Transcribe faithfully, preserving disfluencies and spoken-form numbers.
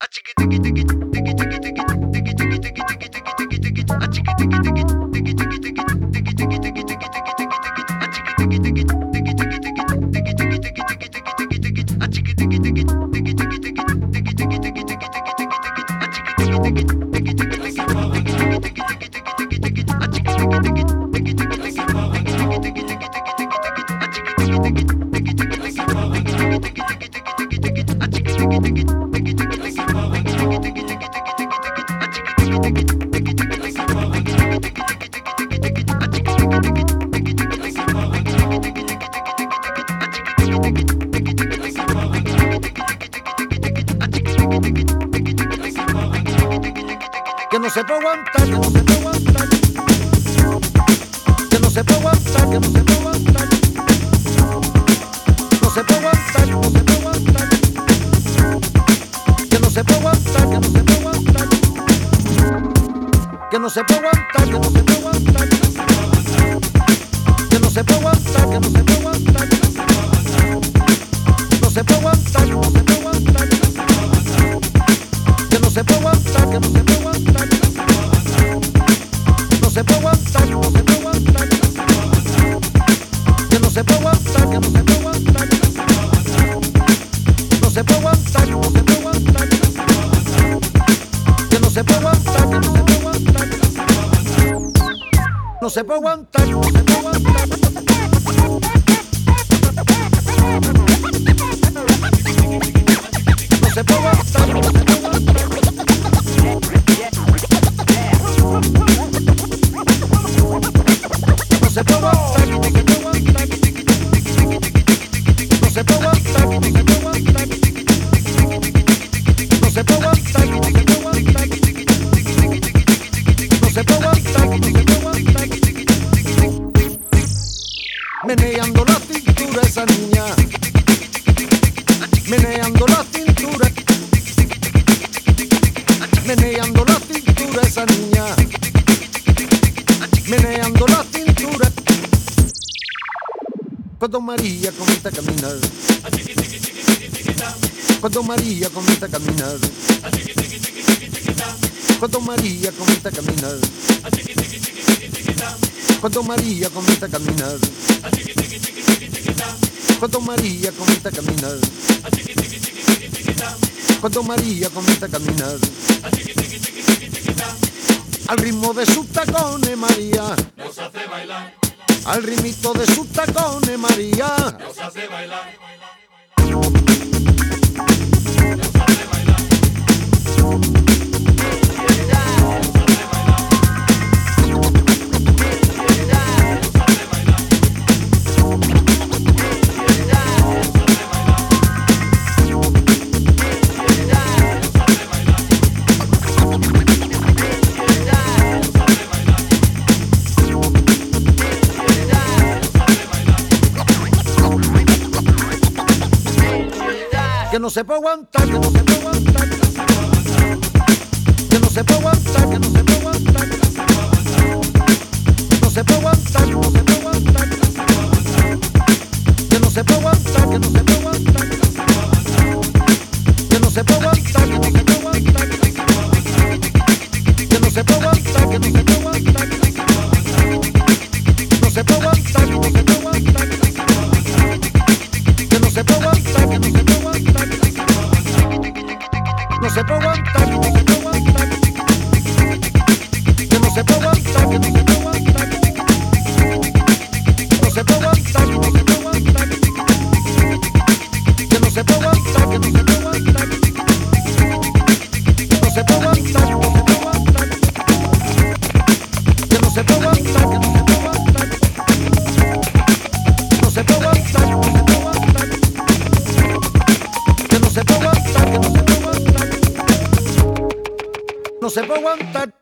Que no se puede aguantar, que no se puede aguantar, que no se puede aguantar, que no se puede aguantar, no se puede aguantar, no se puede aguantar, que no se puede aguantar, que no se puede aguantar, que no se puede aguantar, que no se puede aguantar, que no se puede aguantar, que no se puede aguantar, no se puede aguantar, no se puede aguantar, que no se puede aguantar, que no se puede aguantar. No se puede aguantar, no se puede aguantar, que no se puede aguantar, que no se puede aguantar, no se puede aguantar, no se puede aguantar, que no se puede aguantar, que no se puede aguantar, no se puede aguantar, no se puede aguantar. No se puede aguantar, no se puede aguantar. No se puede aguantar, no se puede aguantar. No se puede aguantar, no se puede aguantar. No se puede aguantar, no se puede aguantar. No se puede aguantar, no se puede aguantar. Meneando la cintura esa niña. Meneando la cintura. Meneando la cintura esa niña. Meneando la cintura. Cuando María comienza a caminar, cuando María comienza a caminar, cuando María comienza a caminar, cuando María comienza a caminar, cuando María comienza a caminar, cuando María comienza a caminar, al ritmo de sus tacones María nos hace bailar, al ritmito de sus tacones María nos hace bailar, que no se puede aguantar, que no se puede aguantar, que no se puede aguantar, que no se puede aguantar, no se puede aguantar, no se puede aguantar, que no se puede aguantar, que no se puede aguantar, que no se puede aguantar, que no se puede aguantar, que no se puede aguantar, que no se puede aguantar, no se puede aguantar, no se puede aguantar, que no se puede aguantar, que no se puede aguantar. No se puede aguantar, que no se puede aguantar, que no se puede aguantar, que no se puede aguantar, no se puede aguantar, que no se puede aguantar, que no se puede aguantar, que no se puede aguantar, no se puede aguantar, que no se puede aguantar, que no se puede aguantar, que no se puede aguantar, no se puede aguantar, que no se puede aguantar, que no se puede aguantar, que no se puede aguantar. No se puede aguantar.